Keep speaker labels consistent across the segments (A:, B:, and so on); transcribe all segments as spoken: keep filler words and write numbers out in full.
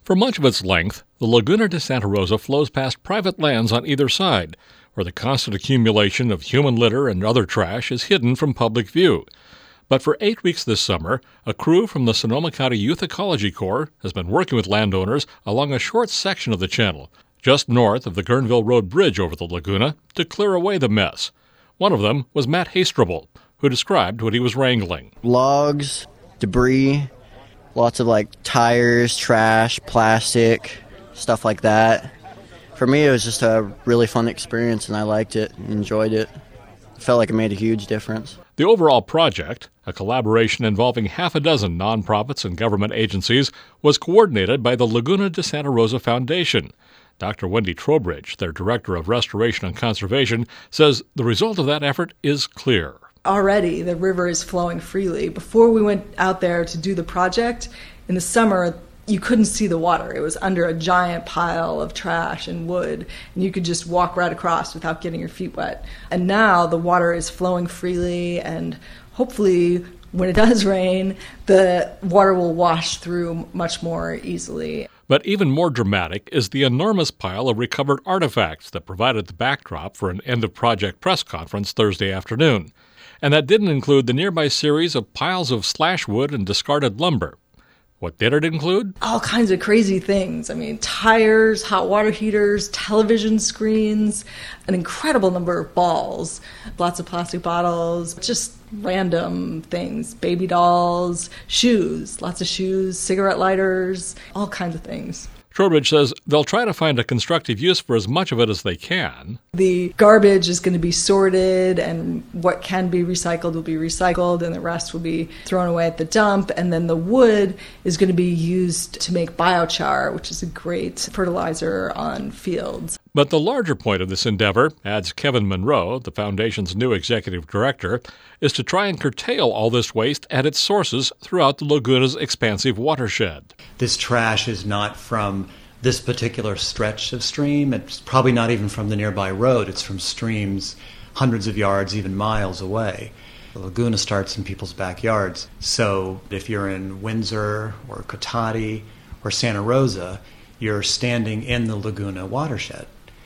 A: For much of its length, the Laguna de Santa Rosa flows past private lands on either side, where the constant accumulation of human litter and other trash is hidden from public view. But for eight weeks this summer, a crew from the Sonoma County Youth Ecology Corps has been working with landowners along a short section of the channel, just north of the Guerneville Road Bridge over the Laguna, to clear away the mess. One of them was Matt Hastrable, who described what he was wrangling.
B: Logs, debris, lots of like tires, trash, plastic, stuff like that. For me, it was just a really fun experience, and I liked it, enjoyed it. It felt like it made a huge difference.
A: The overall project, a collaboration involving half a dozen nonprofits and government agencies, was coordinated by the Laguna de Santa Rosa Foundation. Doctor Wendy Trowbridge, their Director of Restoration and Conservation, says the result of that effort is clear.
C: Already, the river is flowing freely. Before we went out there to do the project, in the summer, you couldn't see the water. It was under a giant pile of trash and wood, and you could just walk right across without getting your feet wet. And now the water is flowing freely, and hopefully, when it does rain, the water will wash through much more easily.
A: But even more dramatic is the enormous pile of recovered artifacts that provided the backdrop for an end-of-project press conference Thursday afternoon. And that didn't include the nearby series of piles of slash wood and discarded lumber. What did it include?
C: All kinds of crazy things. I mean, tires, hot water heaters, television screens, an incredible number of balls, lots of plastic bottles, just random things, baby dolls, shoes, lots of shoes, cigarette lighters, all kinds of things.
A: Trowbridge says they'll try to find a constructive use for as much of it as they can.
C: The garbage is going to be sorted, and what can be recycled will be recycled, and the rest will be thrown away at the dump. And then the wood is going to be used to make biochar, which is a great fertilizer on fields.
A: But the larger point of this endeavor, adds Kevin Monroe, the foundation's new executive director, is to try and curtail all this waste at its sources throughout the laguna's expansive watershed.
D: This trash is not from this particular stretch of stream. It's probably not even from the nearby road. It's from streams hundreds of yards, even miles away. The laguna starts in people's backyards. So if you're in Windsor or Cotati or Santa Rosa, you're standing in the laguna watershed.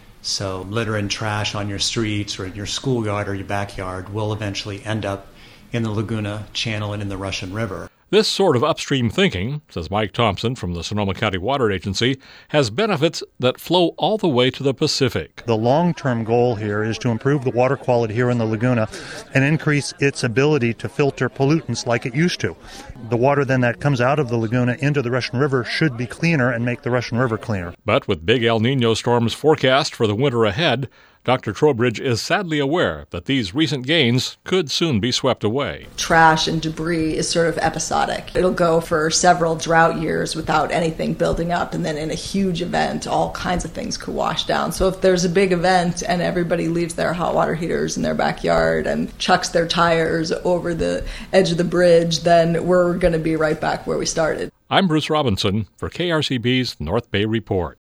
D: So litter and trash on your streets or in your schoolyard or your backyard will eventually end up in the Laguna Channel and in the Russian River.
A: This sort of upstream thinking, says Mike Thompson from the Sonoma County Water Agency, has benefits that flow all the way to the Pacific.
E: The long-term goal here is to improve the water quality here in the laguna and increase its ability to filter pollutants like it used to. The water then that comes out of the laguna into the Russian River should be cleaner and make the Russian River cleaner.
A: But with big El Nino storms forecast for the winter ahead, Doctor Trowbridge is sadly aware that these recent gains could soon be swept away.
C: Trash and debris is sort of episodic. It'll go for several drought years without anything building up, and then in a huge event, all kinds of things could wash down. So if there's a big event and everybody leaves their hot water heaters in their backyard and chucks their tires over the edge of the bridge, then we're going to be right back where we started.
A: I'm Bruce Robinson for K R C B's North Bay Report.